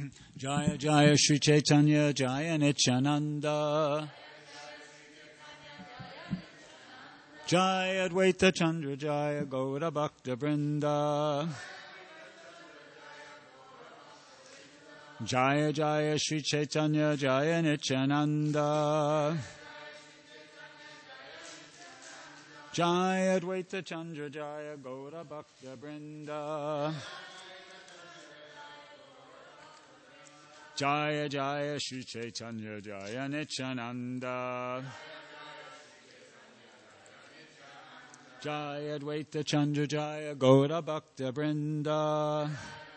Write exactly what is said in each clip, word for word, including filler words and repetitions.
Jaya Jaya Shri Chaitanya Jaya Nityananda Jaya Advaita Chandra Jaya Gaura Bhakta Vrinda Jaya Jaya Shri Chaitanya Jaya Nityananda Jaya Advaita Chandra Jaya Gaura Bhakta Vrinda Jaya Jaya Shri Chaitanya Jaya Nityananda Jaya Advaita Chandra Jaya Gaura Bhakta Vrinda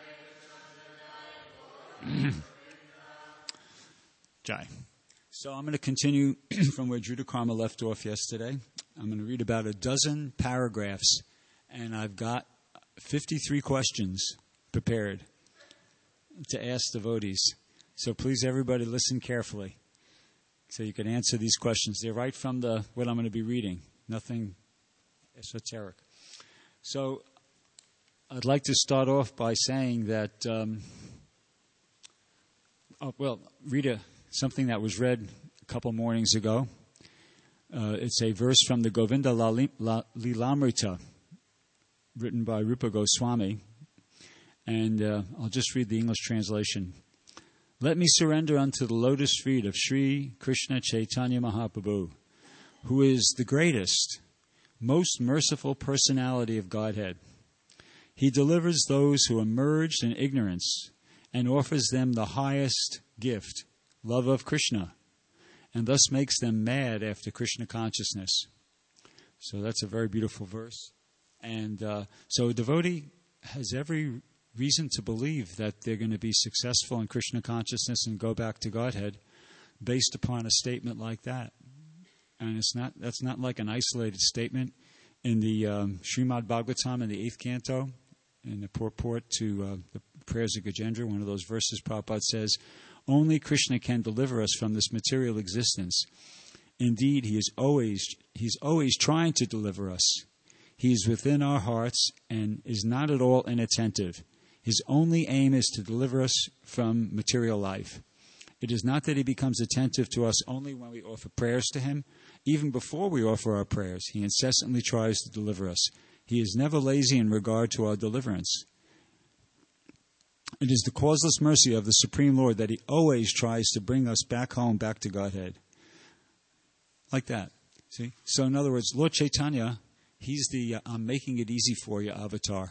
Jai. So I'm going to continue from where Judah Karma left off yesterday. I'm going to read about a dozen paragraphs, and I've got fifty-three questions prepared to ask devotees. So please, everybody, listen carefully so you can answer these questions. They're right from the what I'm going to be reading, nothing esoteric. So I'd like to start off by saying that, um, oh, well, read a, something that was read a couple mornings ago. Uh, it's a verse from the Govinda Lilamrita, written by Rupa Goswami. And uh, I'll just read the English translation. Let me surrender unto the lotus feet of Sri Krishna Chaitanya Mahaprabhu, who is the greatest, most merciful personality of Godhead. He delivers those who are merged in ignorance and offers them the highest gift, love of Krishna, and thus makes them mad after Krishna consciousness. So that's a very beautiful verse. And uh, so a devotee has every reason to believe that they're going to be successful in Krishna consciousness and go back to Godhead based upon a statement like that. And it's not that's not like an isolated statement. In the um, Srimad Bhagavatam in the eighth canto, in the purport to uh, the prayers of Gajendra, one of those verses, Prabhupada says, only Krishna can deliver us from this material existence. Indeed, he is always he's always trying to deliver us. He is within our hearts and is not at all inattentive. His only aim is to deliver us from material life. It is not that he becomes attentive to us only when we offer prayers to him. Even before we offer our prayers, he incessantly tries to deliver us. He is never lazy in regard to our deliverance. It is the causeless mercy of the Supreme Lord that he always tries to bring us back home, back to Godhead. Like that. See? So in other words, Lord Chaitanya, he's the uh, I'm making it easy for you avatar.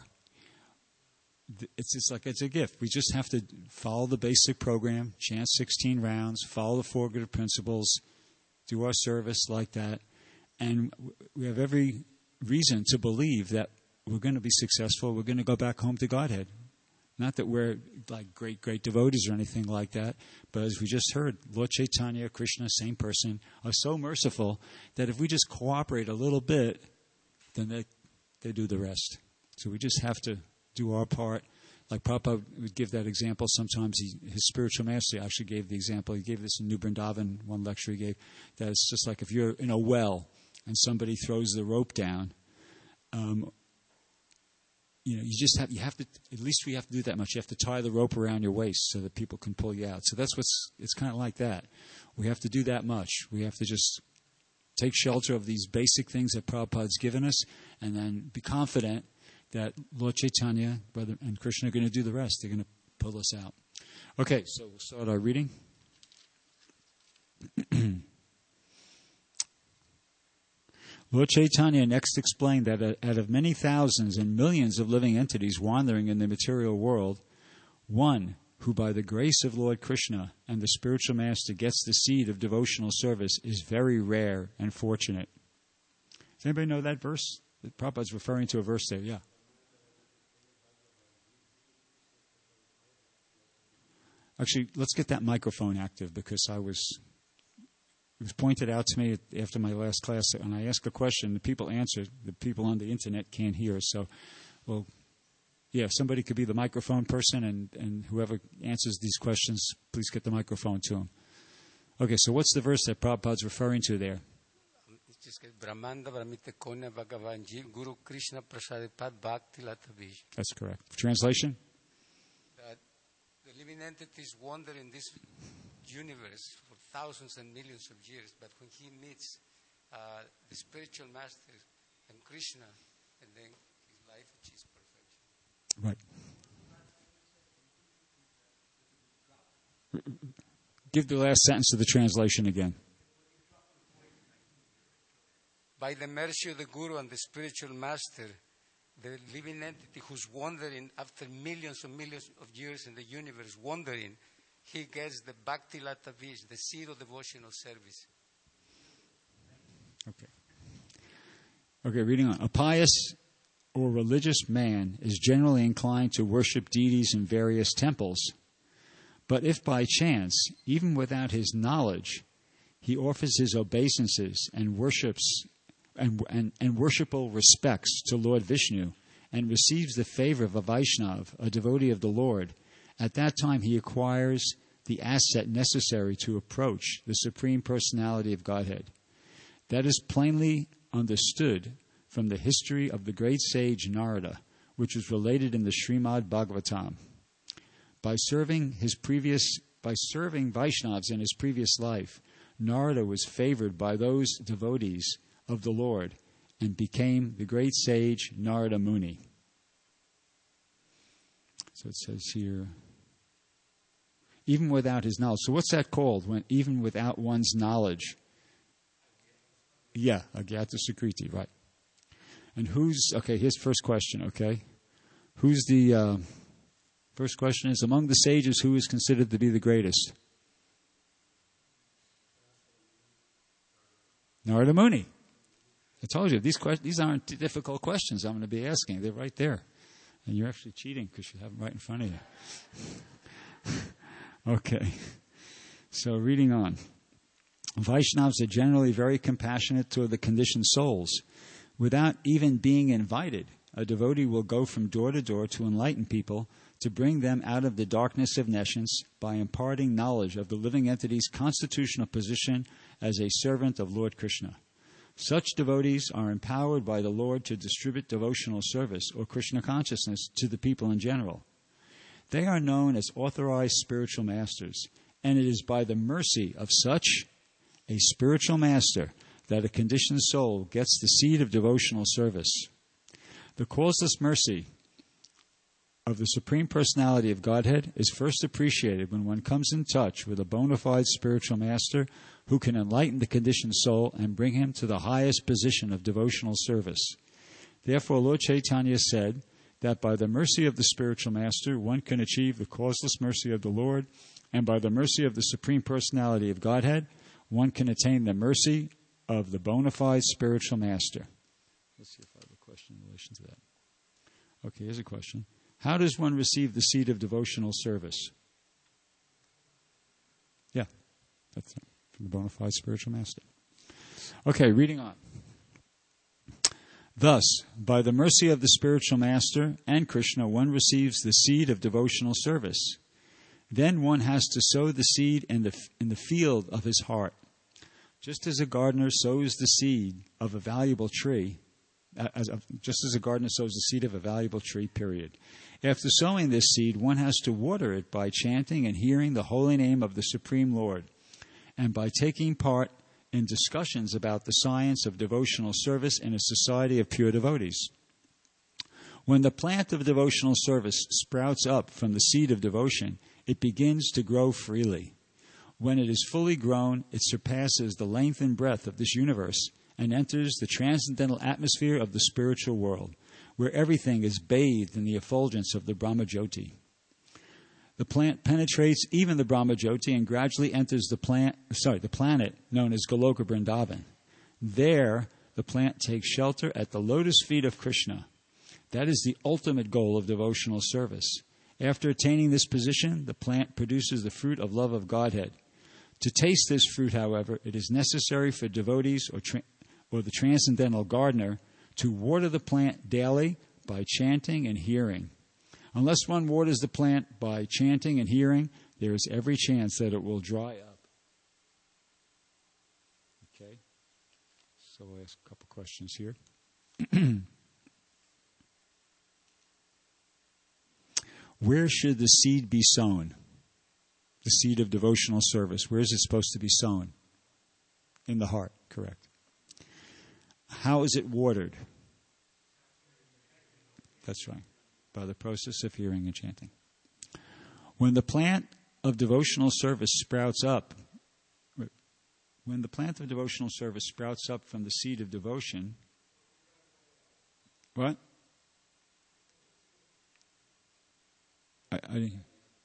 It's just like it's a gift. We just have to follow the basic program, chant sixteen rounds, follow the four good principles, do our service like that. And we have every reason to believe that we're going to be successful. We're going to go back home to Godhead. Not that we're like great, great devotees or anything like that, but as we just heard, Lord Chaitanya, Krishna, same person, are so merciful that if we just cooperate a little bit, then they, they do the rest. So we just have to do our part. Like Prabhupada would give that example. Sometimes he, his spiritual master actually gave the example. He gave this in New Vrindavan, one lecture he gave, that it's just like if you're in a well and somebody throws the rope down, um, you know, you just have, you have to, at least we have to do that much. You have to tie the rope around your waist so that people can pull you out. So that's what's, it's kind of like that. We have to do that much. We have to just take shelter of these basic things that Prabhupada's given us and then be confident that Lord Chaitanya brother, and Krishna are going to do the rest. They're going to pull us out. Okay, so we'll start our reading. Lord Chaitanya next explained that out of many thousands and millions of living entities wandering in the material world, one who by the grace of Lord Krishna and the spiritual master gets the seed of devotional service is very rare and fortunate. Does anybody know that verse? Prabhupada's referring to a verse there, yeah. Actually, let's get that microphone active because I was, it was pointed out to me after my last class that when I ask a question, the people answer, the people on the internet can't hear. So, well, yeah, if somebody could be the microphone person and, and whoever answers these questions, please get the microphone to them. Okay, so what's the verse that Prabhupada's referring to there? That's correct. Translation? The living living entities wander in this universe for thousands and millions of years, but when he meets uh, the spiritual master and Krishna, and then his life achieves perfection. Right. Give the last sentence of the translation again. By the mercy of the Guru and the spiritual master, the living entity who's wandering after millions and millions of years in the universe, wandering, he gets the Bhakti Lata Vish, the seed of devotional service. Okay. Okay, reading on. A pious or religious man is generally inclined to worship deities in various temples. But if by chance, even without his knowledge, he offers his obeisances and worships and, and, and worshipful respects to Lord Vishnu and receives the favor of a Vaishnav, a devotee of the Lord, at that time he acquires the asset necessary to approach the Supreme Personality of Godhead. That is plainly understood from the history of the great sage Narada, which is related in the Srimad Bhagavatam. By serving his previous, by serving Vaishnavas in his previous life, Narada was favored by those devotees of the Lord and became the great sage Narada Muni. So it says here, even without his knowledge. So what's that called? When even without one's knowledge? Yeah, Agyata Sukriti, right. And who's, okay, here's the first question, okay? Who's the, uh, first question is, among the sages, who is considered to be the greatest? Narada Muni. I told you, these que- these aren't difficult questions I'm going to be asking. They're right there. And you're actually cheating because you have them right in front of you. Okay. So reading on. Vaishnavas are generally very compassionate toward the conditioned souls. Without even being invited, a devotee will go from door to door to enlighten people, to bring them out of the darkness of nescience by imparting knowledge of the living entity's constitutional position as a servant of Lord Krishna. Such devotees are empowered by the Lord to distribute devotional service or Krishna consciousness to the people in general. They are known as authorized spiritual masters, and it is by the mercy of such a spiritual master that a conditioned soul gets the seed of devotional service. The causeless mercy of the Supreme Personality of Godhead is first appreciated when one comes in touch with a bona fide spiritual master who can enlighten the conditioned soul and bring him to the highest position of devotional service. Therefore, Lord Chaitanya said that by the mercy of the spiritual master, one can achieve the causeless mercy of the Lord, and by the mercy of the Supreme Personality of Godhead, one can attain the mercy of the bona fide spiritual master. Let's see if I have a question in relation to that. Okay, here's a question. How does one receive the seed of devotional service? Yeah, that's it, from the bona fide spiritual master. Okay, reading on. Thus, by the mercy of the spiritual master and Krishna, one receives the seed of devotional service. Then one has to sow the seed in the in the field of his heart. Just as a gardener sows the seed of a valuable tree, as a, just as a gardener sows the seed of a valuable tree, period. After sowing this seed, one has to water it by chanting and hearing the holy name of the Supreme Lord, and by taking part in discussions about the science of devotional service in a society of pure devotees. When the plant of devotional service sprouts up from the seed of devotion, it begins to grow freely. When it is fully grown, it surpasses the length and breadth of this universe and enters the transcendental atmosphere of the spiritual world, where everything is bathed in the effulgence of the Brahmajyoti. The plant penetrates even the Brahmajyoti and gradually enters the plant, sorry, the planet known as Goloka Vrindavan. There, the plant takes shelter at the lotus feet of Krishna. That is the ultimate goal of devotional service. After attaining this position, the plant produces the fruit of love of Godhead. To taste this fruit, however, it is necessary for devotees or, tra- or the transcendental gardener to water the plant daily by chanting and hearing. Unless one waters the plant by chanting and hearing, there is every chance that it will dry up. Okay, so I'll ask a couple questions here. Where should the seed be sown? the seed of devotional service? Where is it supposed to be sown? In the heart, correct. How is it watered? That's right. By the process of hearing and chanting. When the plant of devotional service sprouts up, when the plant of devotional service sprouts up from the seed of devotion, what? I, I didn't hear.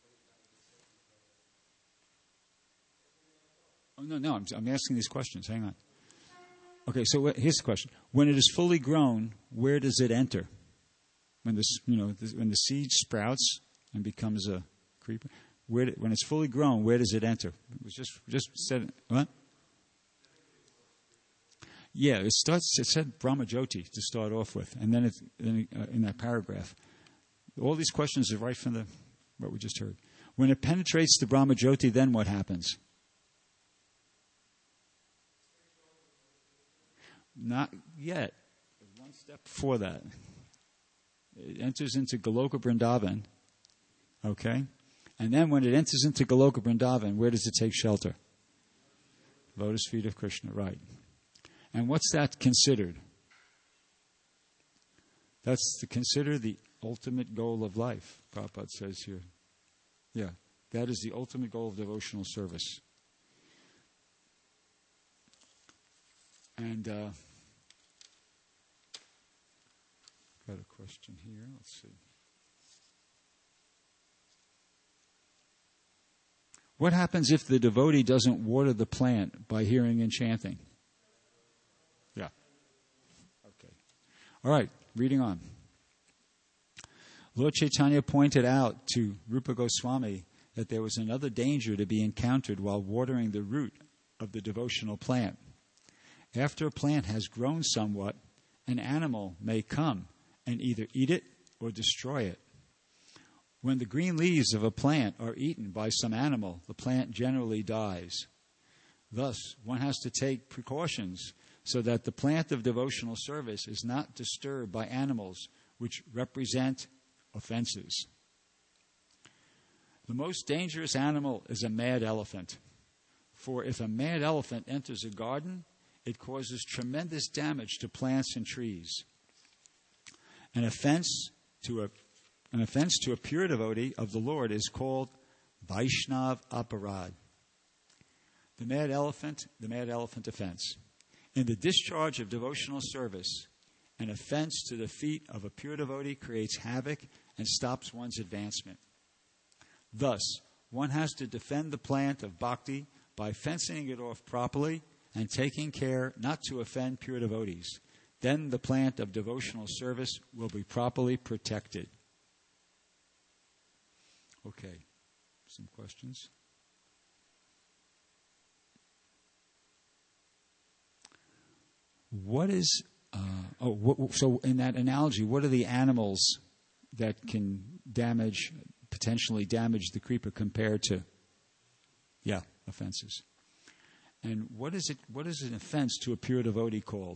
Oh, no, no, I'm, I'm asking these questions. Hang on. Okay, so what, here's the question. When it is fully grown, where does it enter? When the, you know, the, when the seed sprouts and becomes a creeper, where do, when it's fully grown, where does it enter? It was just just said what? Yeah, it starts. It said Brahmajyoti to start off with, and then, it, then uh, in that paragraph, all these questions are right from the what we just heard. When it penetrates the Brahmajyoti, then what happens? Not yet. One step before that. It enters into Goloka Vrindavan. Okay? And then when it enters into Goloka Vrindavan, where does it take shelter? Lotus feet of Krishna, right. And what's that considered? That's to consider the ultimate goal of life, Prabhupada says here. Yeah, that is the ultimate goal of devotional service. And uh, got a question here. Let's see. What happens if the devotee doesn't water the plant by hearing and chanting? Yeah. Okay. All right, reading on. Lord Chaitanya pointed out to Rupa Goswami that there was another danger to be encountered while watering the root of the devotional plant. After a plant has grown somewhat, an animal may come and either eat it or destroy it. When the green leaves of a plant are eaten by some animal, the plant generally dies. Thus, one has to take precautions so that the plant of devotional service is not disturbed by animals which represent offenses. The most dangerous animal is a mad elephant. For if a mad elephant enters a garden, it causes tremendous damage to plants and trees. An offense to a an offense to a pure devotee of the Lord is called Vaishnav Aparad. The mad elephant, the mad elephant offense. In the discharge of devotional service, an offense to the feet of a pure devotee creates havoc and stops one's advancement. Thus, one has to defend the plant of bhakti by fencing it off properly and taking care not to offend pure devotees. Then the plant of devotional service will be properly protected. Okay, some questions? What is, uh, oh, what, so in that analogy, what are the animals that can damage, potentially damage the creeper compared to, yeah, offenses? And what is it? What is an offense to a pure devotee called?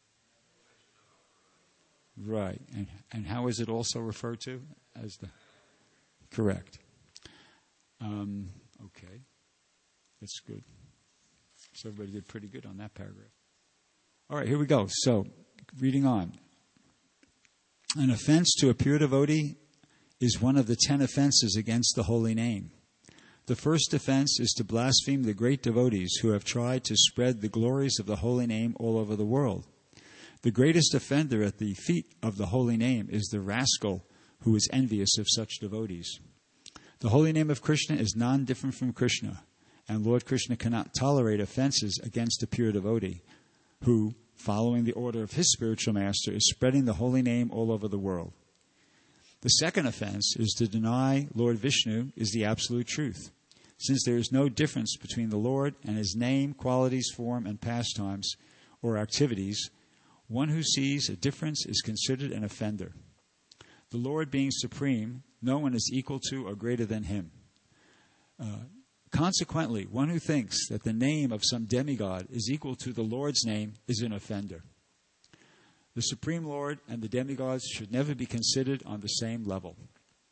Right. And and how is it also referred to as the? Correct. Um, okay. That's good. So everybody did pretty good on that paragraph. All right, here we go. So, reading on. An offense to a pure devotee is one of the ten offenses against the holy name. The first offense is to blaspheme the great devotees who have tried to spread the glories of the holy name all over the world. The greatest offender at the feet of the holy name is the rascal who is envious of such devotees. The holy name of Krishna is non-different from Krishna, and Lord Krishna cannot tolerate offenses against a pure devotee who, following the order of his spiritual master, is spreading the holy name all over the world. The second offense is to deny Lord Vishnu is the absolute truth, since there is no difference between the Lord and his name, qualities, form, and pastimes or activities. One who sees a difference is considered an offender. The Lord being supreme, no one is equal to or greater than him. Uh, consequently, one who thinks that the name of some demigod is equal to the Lord's name is an offender. The Supreme Lord and the demigods should never be considered on the same level.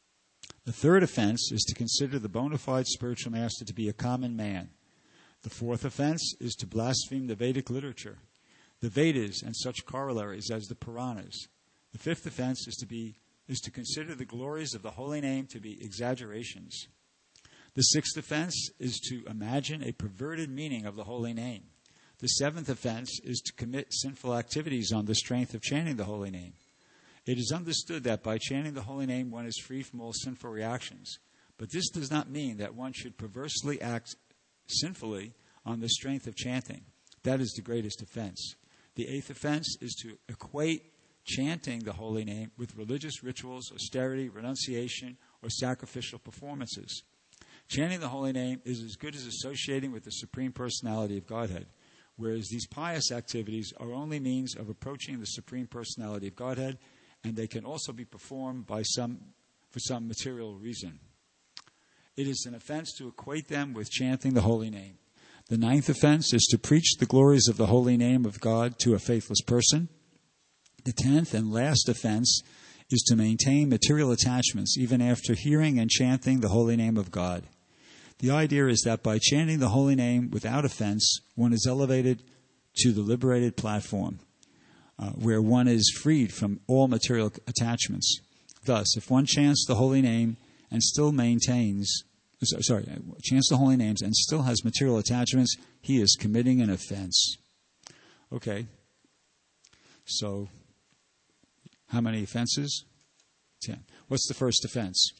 The third offense is to consider the bona fide spiritual master to be a common man. The fourth offense is to blaspheme the Vedic literature, the Vedas and such corollaries as the Puranas. The fifth offense is to be is to consider the glories of the holy name to be exaggerations. The sixth offense is to imagine a perverted meaning of the holy name. The seventh offense is to commit sinful activities on the strength of chanting the holy name. It is understood that by chanting the holy name one is free from all sinful reactions. But this does not mean that one should perversely act sinfully on the strength of chanting. That is the greatest offense. The eighth offense is to equate chanting the holy name with religious rituals, austerity, renunciation, or sacrificial performances. Chanting the holy name is as good as associating with the Supreme Personality of Godhead, whereas these pious activities are only means of approaching the Supreme Personality of Godhead, and they can also be performed by some for some material reason. It is an offense to equate them with chanting the holy name. The ninth offense is to preach the glories of the holy name of God to a faithless person. The tenth and last offense is to maintain material attachments even after hearing and chanting the holy name of God. The idea is that by chanting the holy name without offense, one is elevated to the liberated platform, uh, where one is freed from all material attachments. Thus, if one chants the holy name and still maintains, sorry, chants the holy names and still has material attachments, he is committing an offense. Okay. So, how many offenses? Ten. What's the first offense?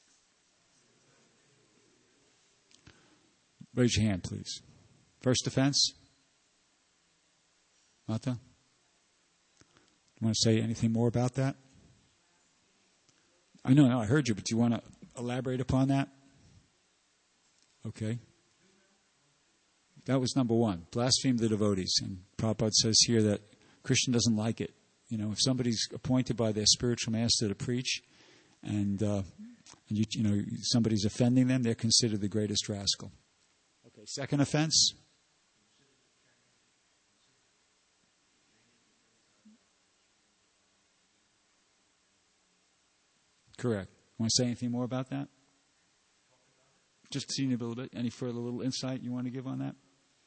Raise your hand, please. First offense? Mata? You want to say anything more about that? I know, no, I heard you, but do you want to elaborate upon that? Okay. That was number one. Blaspheme the devotees. And Prabhupada says here that Krishna doesn't like it. You know, if somebody's appointed by their spiritual master to preach, and, uh, and you, you know somebody's offending them, they're considered the greatest rascal. Okay, second offense. Correct. Want to say anything more about that? Just seeing a little bit. Any further little insight you want to give on that?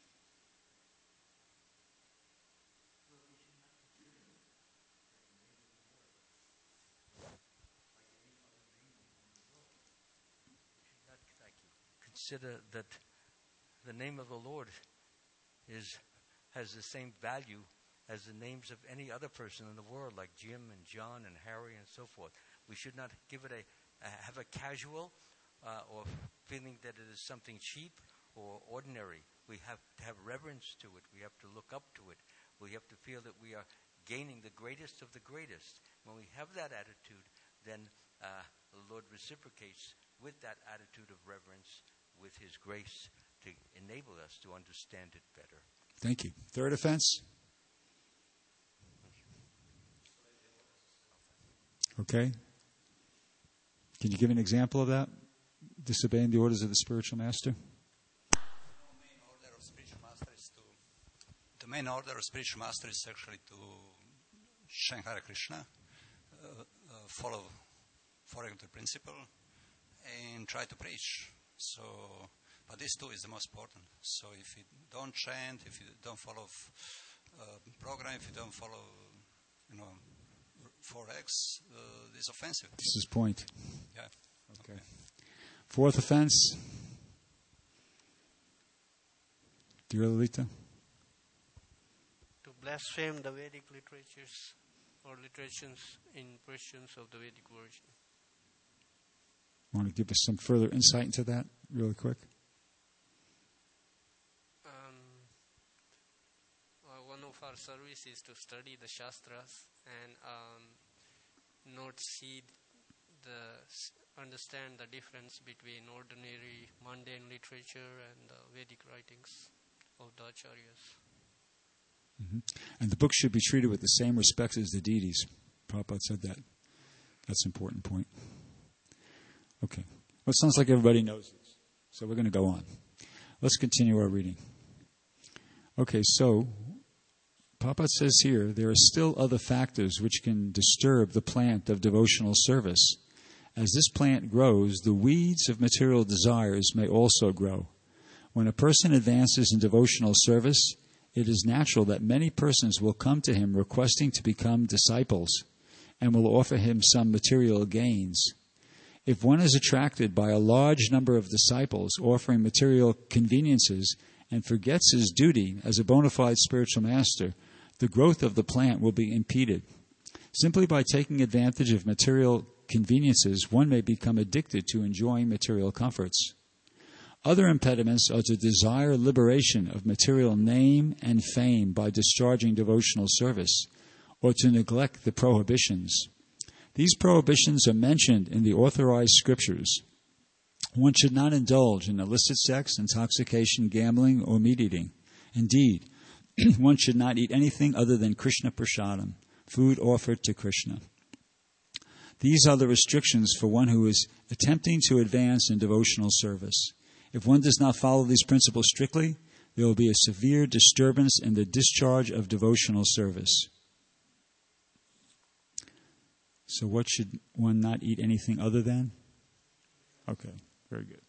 Consider that the name of the Lord is has the same value as the names of any other person in the world, like Jim and John and Harry and so forth. We should not give it a, a have a casual uh, or feeling that it is something cheap or ordinary. We have to have reverence to it. We have to look up to it. We have to feel that we are gaining the greatest of the greatest. When we have that attitude, then uh, the Lord reciprocates with that attitude of reverence, with His grace to enable us to understand it better. Thank you. Third offense? Okay. Can you give an example of that? Disobeying the orders of the spiritual master? The main order of spiritual master is to, the main order of spiritual master is actually to chant Hare Krishna, uh, uh, follow following the principle, and try to preach. So, but this too is the most important. So if you don't chant, if you don't follow uh, program, if you don't follow, you know, four X, uh, it's offensive. This is point. Yeah. Okay. okay. Fourth offense. Dear Lalita. To blaspheme the Vedic literatures or literatures in Persians of the Vedic version. Want to give us some further insight into that really quick? Um, uh, one of our service is to study the Shastras and um, not see the, understand the difference between ordinary mundane literature and the Vedic writings of the Acharyas. Mm-hmm. And the book should be treated with the same respect as the deities. Prabhupada said that. That's an important point. Okay. Well, it sounds like everybody knows this. So we're going to go on. Let's continue our reading. Okay, so Prabhupada says here, there are still other factors which can disturb the plant of devotional service, As this plant grows, the weeds of material desires may also grow. When a person advances in devotional service, it is natural that many persons will come to him requesting to become disciples and will offer him some material gains. If one is attracted by a large number of disciples offering material conveniences and forgets his duty as a bona fide spiritual master, the growth of the plant will be impeded. Simply by taking advantage of material conveniences, one may become addicted to enjoying material comforts. Other impediments are to desire liberation of material name and fame by discharging devotional service, or to neglect the prohibitions. These prohibitions are mentioned in the authorized scriptures. One should not indulge in illicit sex, intoxication, gambling, or meat eating. Indeed, one should not eat anything other than Krishna Prasadam, food offered to Krishna. These are the restrictions for one who is attempting to advance in devotional service. If one does not follow these principles strictly, there will be a severe disturbance in the discharge of devotional service. So what should one not eat anything other than? Okay, very good.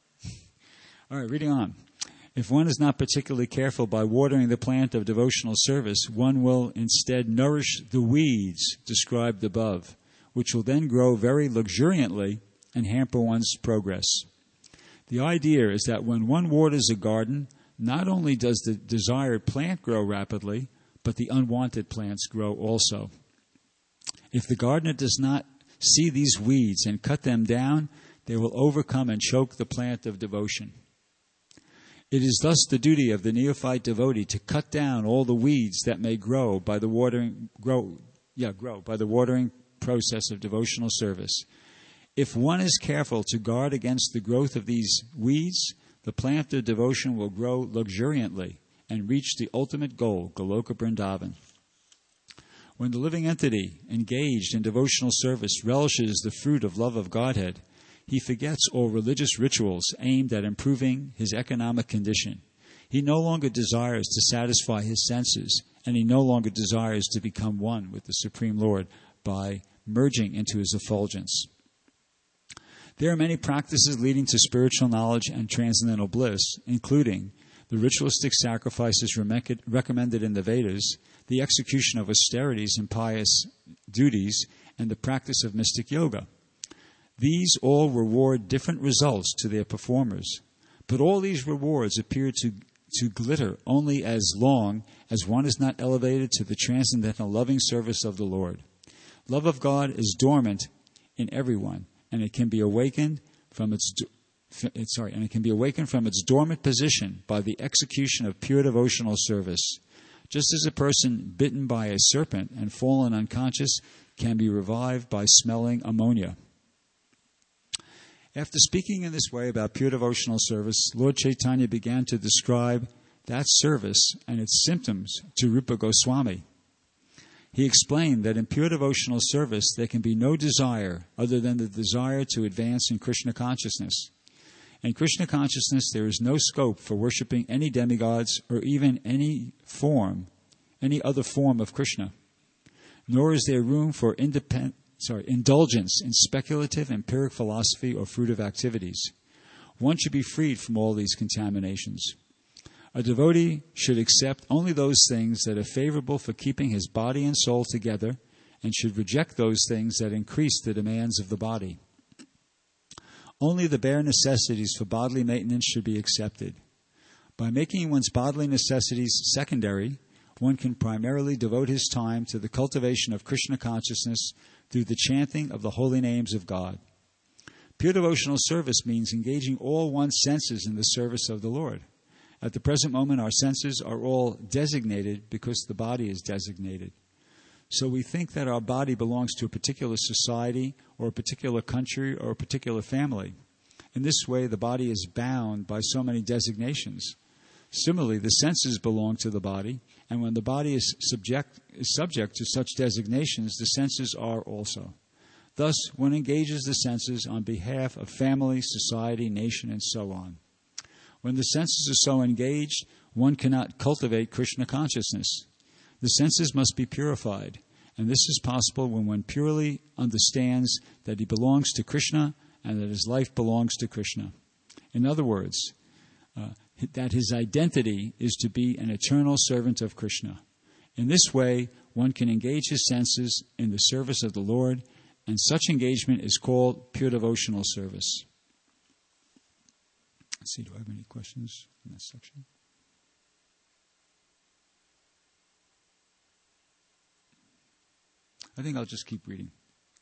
All right, reading on. If one is not particularly careful by watering the plant of devotional service, one will instead nourish the weeds described above, which will then grow very luxuriantly and hamper one's progress. The idea is that when one waters a garden, not only does the desired plant grow rapidly, but the unwanted plants grow also. If the gardener does not see these weeds and cut them down, they will overcome and choke the plant of devotion. It is thus the duty of the neophyte devotee to cut down all the weeds that may grow by the watering grow yeah grow by the watering process of devotional service. If one is careful to guard against the growth of these weeds, the plant of devotion will grow luxuriantly and reach the ultimate goal, Goloka Vrindavan. When the living entity engaged in devotional service relishes the fruit of love of Godhead, he forgets all religious rituals aimed at improving his economic condition. He no longer desires to satisfy his senses, and he no longer desires to become one with the Supreme Lord by merging into his effulgence. There are many practices leading to spiritual knowledge and transcendental bliss, including the ritualistic sacrifices recommended in the Vedas, the execution of austerities and pious duties, and the practice of mystic yoga. These all reward different results to their performers, but all these rewards appear to, to glitter only as long as one is not elevated to the transcendental loving service of the Lord. Love of God is dormant in everyone, and it can be awakened from its sorry, and it can be awakened from its dormant position by the execution of pure devotional service. Just as a person bitten by a serpent and fallen unconscious can be revived by smelling ammonia. After speaking in this way about pure devotional service, Lord Chaitanya began to describe that service and its symptoms to Rupa Goswami. He explained that in pure devotional service there can be no desire other than the desire to advance in Krishna consciousness. In Krishna consciousness there is no scope for worshipping any demigods or even any form, any other form of Krishna. Nor is there room for independent Sorry, indulgence in speculative, empiric philosophy or fruitive activities. One should be freed from all these contaminations. A devotee should accept only those things that are favorable for keeping his body and soul together, and should reject those things that increase the demands of the body. Only the bare necessities for bodily maintenance should be accepted. By making one's bodily necessities secondary, one can primarily devote his time to the cultivation of Krishna consciousness through the chanting of the holy names of God. Pure devotional service means engaging all one's senses in the service of the Lord. At the present moment, our senses are all designated because the body is designated. So we think that our body belongs to a particular society or a particular country or a particular family. In this way, the body is bound by so many designations. Similarly, the senses belong to the body, and when the body is subject, is subject to such designations, the senses are also. Thus, one engages the senses on behalf of family, society, nation, and so on. When the senses are so engaged, one cannot cultivate Krishna consciousness. The senses must be purified, And this is possible when one purely understands that he belongs to Krishna and that his life belongs to Krishna. In other words, uh, that his identity is to be an eternal servant of Krishna. In this way, one can engage his senses in the service of the Lord, and such engagement is called pure devotional service. Let's see, do I have any questions in this section? I think I'll just keep reading.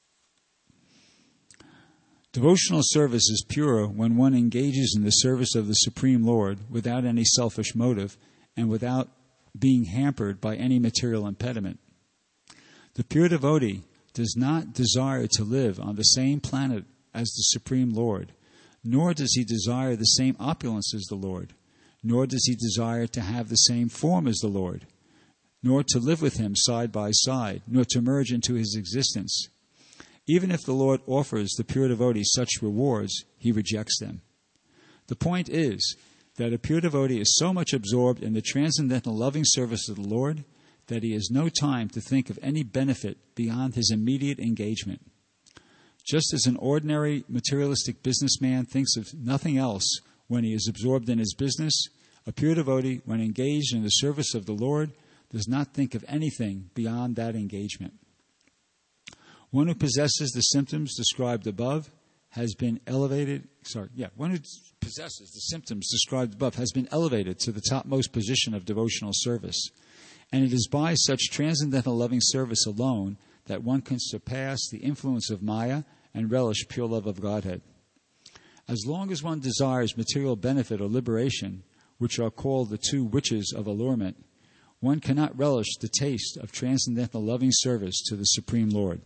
Devotional service is pure when one engages in the service of the Supreme Lord without any selfish motive and without being hampered by any material impediment. The pure devotee does not desire to live on the same planet as the Supreme Lord, nor does he desire the same opulence as the Lord, nor does he desire to have the same form as the Lord, nor to live with him side by side, nor to merge into his existence. Even if the Lord offers the pure devotee such rewards, he rejects them. The point is that a pure devotee is so much absorbed in the transcendental loving service of the Lord that he has no time to think of any benefit beyond his immediate engagement. Just as an ordinary materialistic businessman thinks of nothing else when he is absorbed in his business, a pure devotee, when engaged in the service of the Lord, does not think of anything beyond that engagement. One who possesses the symptoms described above has been elevated, sorry, yeah, one who possesses the symptoms described above has been elevated to the topmost position of devotional service. And it is by such transcendental loving service alone that one can surpass the influence of Maya and relish pure love of Godhead. As long as one desires material benefit or liberation, which are called the two witches of allurement, one cannot relish the taste of transcendental loving service to the Supreme Lord.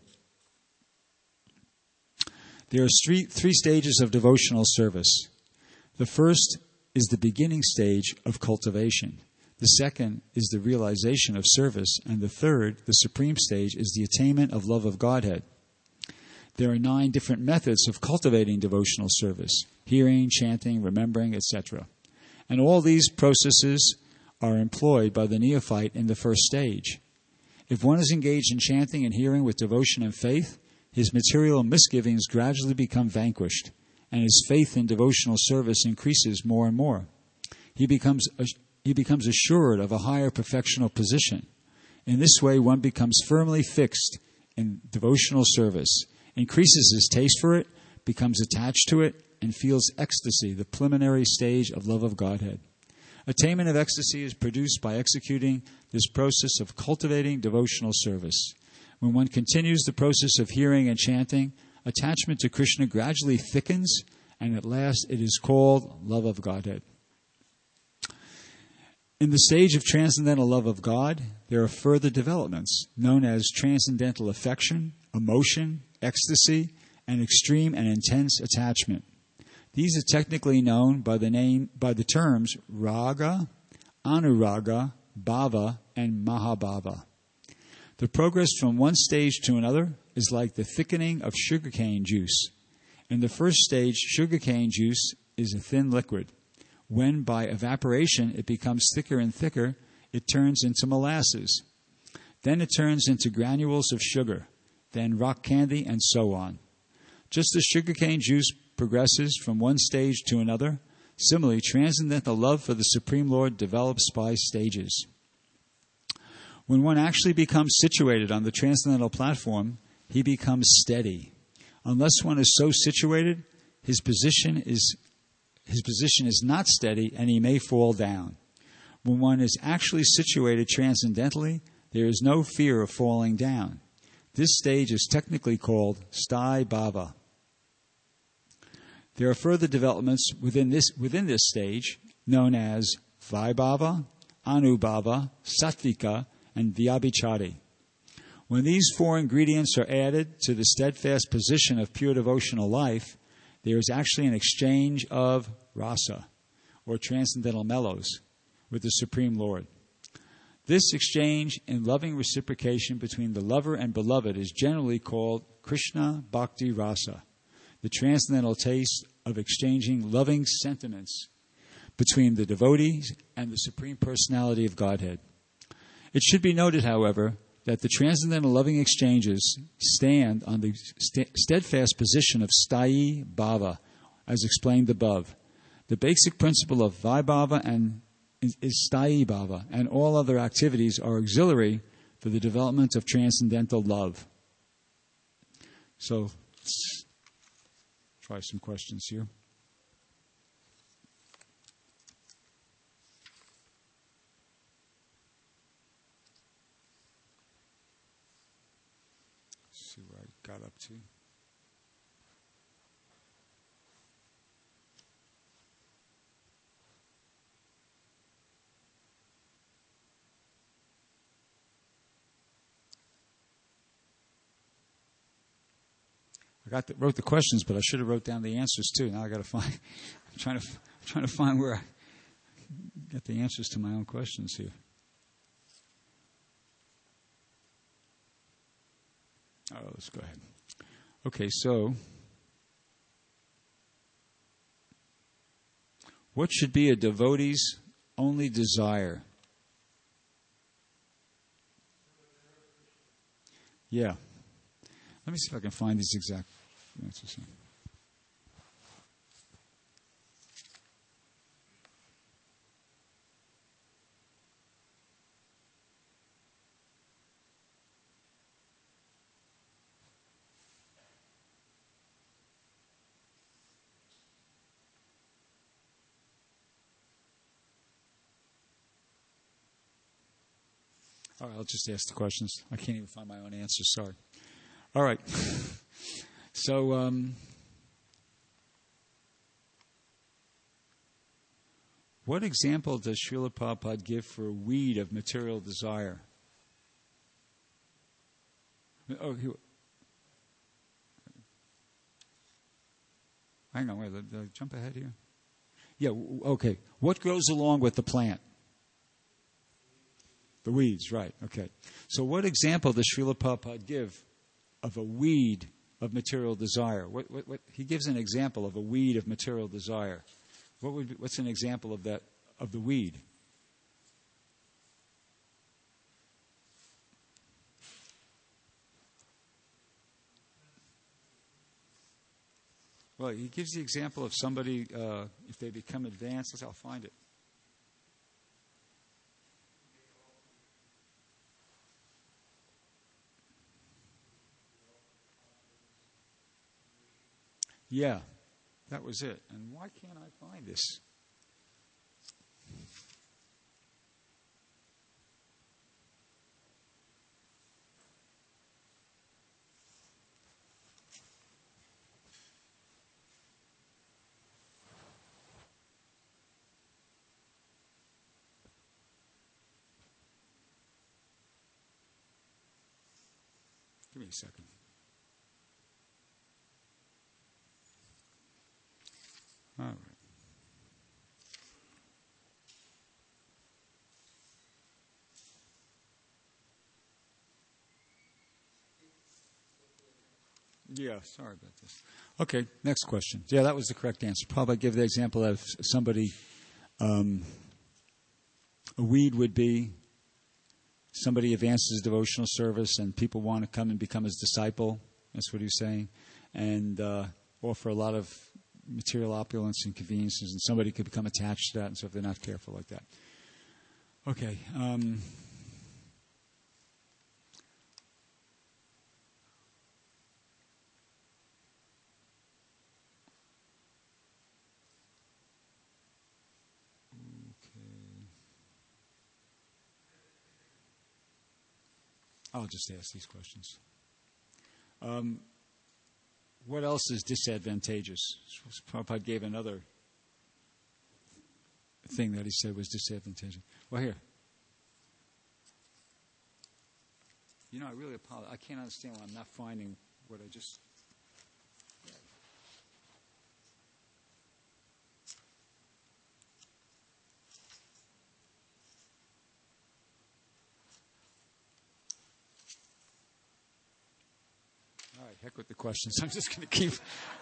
There are three, three stages of devotional service. The first is the beginning stage of cultivation. The second is the realization of service. And the third, the supreme stage, is the attainment of love of Godhead. There are nine different methods of cultivating devotional service: hearing, chanting, remembering, et cetera. And all these processes are employed by the neophyte in the first stage. If one is engaged in chanting and hearing with devotion and faith, his material misgivings gradually become vanquished, and his faith in devotional service increases more and more. He becomes he becomes assured of a higher perfectional position. In this way, one becomes firmly fixed in devotional service, increases his taste for it, becomes attached to it, and feels ecstasy, the preliminary stage of love of Godhead. Attainment of ecstasy is produced by executing this process of cultivating devotional service. When one continues the process of hearing and chanting, attachment to Krishna gradually thickens, and at last it is called love of Godhead. In the stage of transcendental love of God, there are further developments known as transcendental affection, emotion, ecstasy, and extreme and intense attachment. These are technically known by the name by the terms raga, anuraga, bhava, and mahabhava. The progress from one stage to another is like the thickening of sugarcane juice. In the first stage, sugarcane juice is a thin liquid. When by evaporation it becomes thicker and thicker, it turns into molasses. Then it turns into granules of sugar, then rock candy, and so on. Just as sugarcane juice progresses from one stage to another, similarly, transcendental love for the Supreme Lord develops by stages. When one actually becomes situated on the transcendental platform, he becomes steady. Unless one is so situated, his position is his position is not steady, and he may fall down. When one is actually situated transcendentally, there is no fear of falling down. This stage is technically called sthai bhava. There are further developments within this within this stage, known as vaibhava, anubhava, sattvika, and vyabhichari. When these four ingredients are added to the steadfast position of pure devotional life, there is actually an exchange of rasa, or transcendental mellows, with the Supreme Lord. This exchange in loving reciprocation between the lover and beloved is generally called Krishna Bhakti Rasa, the transcendental taste of exchanging loving sentiments between the devotees and the Supreme Personality of Godhead. It should be noted, however, that the transcendental loving exchanges stand on the st- steadfast position of sthayi bhava, as explained above. The basic principle of vaibhava and is, is sthayi bhava, and all other activities are auxiliary for the development of transcendental love. So, let's try some questions here. See where I got up to. I got the, wrote the questions, but I should have wrote down the answers too. Now I got to find. I'm trying to I'm trying to find where I get the answers to my own questions here. Oh, let's go ahead. Okay, so what should be a devotee's only desire? Yeah. Let me see if I can find these exact answers here. All right, I'll just ask the questions. I can't even find my own answers. Sorry. All right. So, um, what example does Srila Prabhupada give for a weed of material desire? Oh, he, hang on, wait, did I jump ahead here? Yeah, okay. What grows along with the plant? The weeds, right, okay. So what example does Srila Prabhupada give of a weed of material desire? What, what, what, he gives an example of a weed of material desire. What would, what's an example of that, of the weed? Well, he gives the example of somebody, uh, if they become advanced, I'll find it. Yeah, that was it. And why can't I find this? Give me a second. All right. Yeah, sorry about this. Okay, next question. Yeah, that was the correct answer. Probably give the example of somebody, um, a weed would be somebody advances devotional service and people want to come and become his disciple. That's what he's saying. And uh, offer a lot of material opulence and conveniences, and somebody could become attached to that, and so if they're not careful like that. Okay. Um, okay. I'll just ask these questions. Um, What else is disadvantageous? Prabhupada gave another thing that he said was disadvantageous. Well, here. You know, I really apologize. I can't understand why I'm not finding what I just... All right, heck with the questions. I'm just going to keep...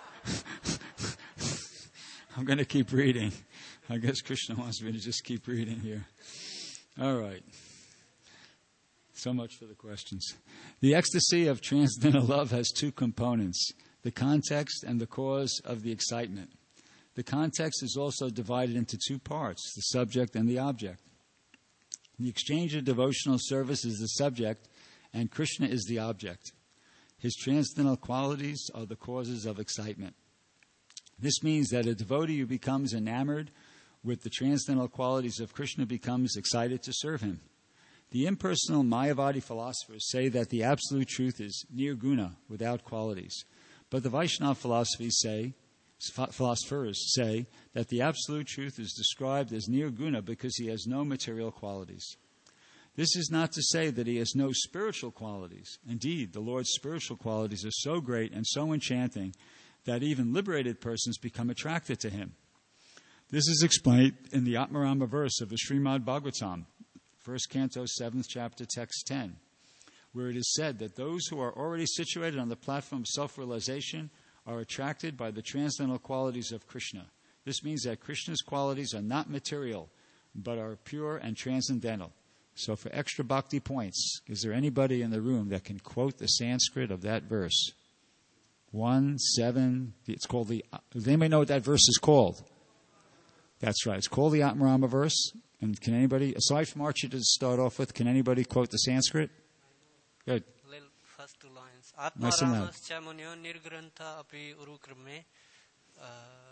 I'm going to keep reading. I guess Krishna wants me to just keep reading here. All right. So much for the questions. The ecstasy of transcendental love has two components, the context and the cause of the excitement. The context is also divided into two parts, the subject and the object. The exchange of devotional service is the subject, and Krishna is the object. His transcendental qualities are the causes of excitement. This means that a devotee who becomes enamored with the transcendental qualities of Krishna becomes excited to serve him. The impersonal Mayavadi philosophers say that the absolute truth is nirguna, without qualities. But the Vaishnava philosophies say, philosophers say that the absolute truth is described as nirguna because he has no material qualities. This is not to say that he has no spiritual qualities. Indeed, the Lord's spiritual qualities are so great and so enchanting that even liberated persons become attracted to him. This is explained in the Atmarama verse of the Srimad Bhagavatam, first canto, seventh chapter, text ten, where it is said that those who are already situated on the platform of self-realization are attracted by the transcendental qualities of Krishna. This means that Krishna's qualities are not material, but are pure and transcendental. So for extra bhakti points, is there anybody in the room that can quote the Sanskrit of that verse? One, seven, it's called the, does anybody know what that verse is called? That's right, it's called the Atmarama verse. And can anybody, aside from Archie to start off with, can anybody quote the Sanskrit? Good. Little first two lines. Nice and loud. Atmaramas chamunyo nirgrantha api urukrame. Uh,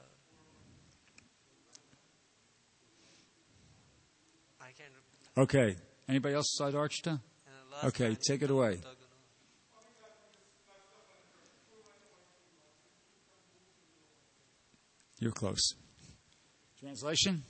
I can't repeat. Okay. Anybody else aside Archita? Uh, last Okay, line. take it away. You're close. Translation?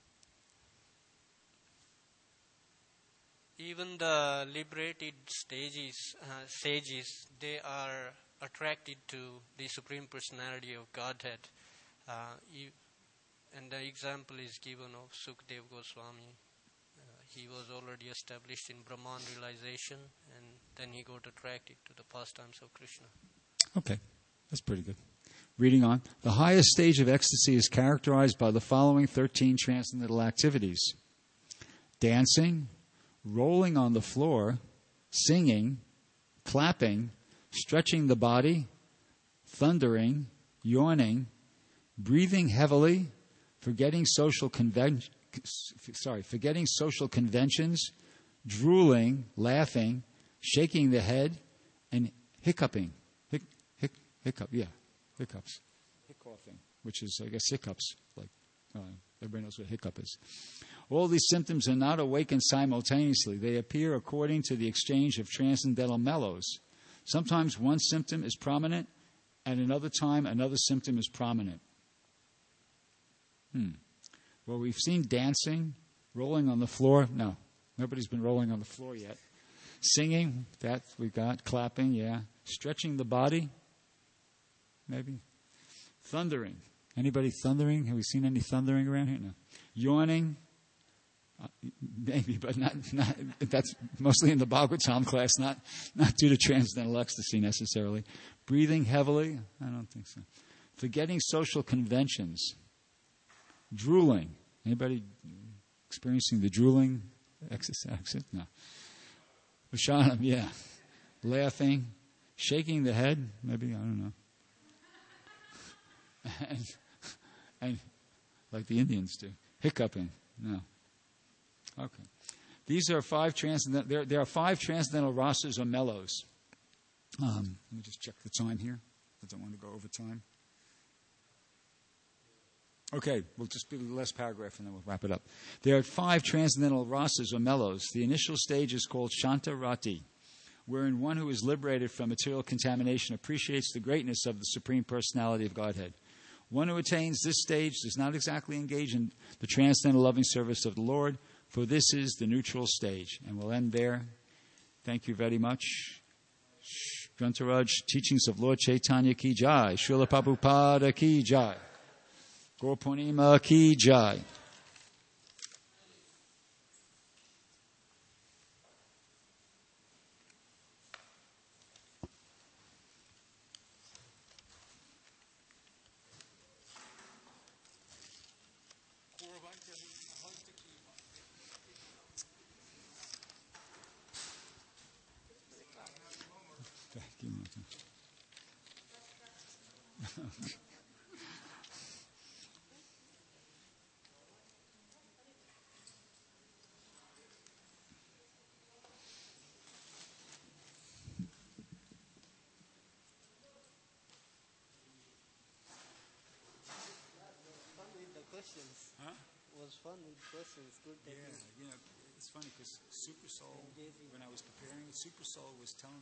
Even the liberated stages, uh, sages, they are attracted to the Supreme Personality of Godhead. Uh, you, and the example is given of Sukdev Goswami. Uh, he was already established in Brahman realization, and then he got attracted to the pastimes of Krishna. Okay, that's pretty good. Reading on. The highest stage of ecstasy is characterized by the following thirteen transcendental activities: dancing, rolling on the floor, singing, clapping, stretching the body, thundering, yawning, breathing heavily, forgetting social conven- sorry, forgetting social conventions, drooling, laughing, shaking the head, and hiccuping. Hic, hic, hiccup, yeah, hiccups. Hiccoughing, which is, I guess, hiccups. Like uh, everybody knows what hiccup is. All these symptoms are not awakened simultaneously. They appear according to the exchange of transcendental mellows. Sometimes one symptom is prominent, and another time another symptom is prominent. Hmm. Well, we've seen dancing, rolling on the floor. No, nobody's been rolling on the floor yet. Singing, that we got. Clapping, yeah. Stretching the body, maybe. Thundering. Anybody thundering? Have we seen any thundering around here? No. Yawning. Uh, maybe, but not, not. That's mostly in the Bhagavatam class, not not due to transcendental ecstasy necessarily. Breathing heavily, I don't think so. Forgetting social conventions. Drooling. Anybody experiencing the drooling exercise? No. Vashanam, yeah. Laughing, shaking the head, maybe, I don't know. And, and like the Indians do, hiccuping, no. Okay. These are five transcendental, there, there are five transcendental rasas or mellows. Um, let me just check the time here. I don't want to go over time. Okay, we'll just do the last paragraph and then we'll wrap it up. There are five transcendental rasas or mellows. The initial stage is called Shanta Rati, wherein one who is liberated from material contamination appreciates the greatness of the Supreme Personality of Godhead. One who attains this stage does not exactly engage in the transcendental loving service of the Lord, for this is the neutral stage. And we'll end there. Thank you very much. Grantaraj, Teachings of Lord Chaitanya Ki Jai. Srila Prabhupada Ki Jai. Gaur Purnima Ki Jai. Fun with the questions. Huh? It was fun with questions. Good Yeah, technique. you know, it's funny because Super Soul, when I was preparing, Super Soul was telling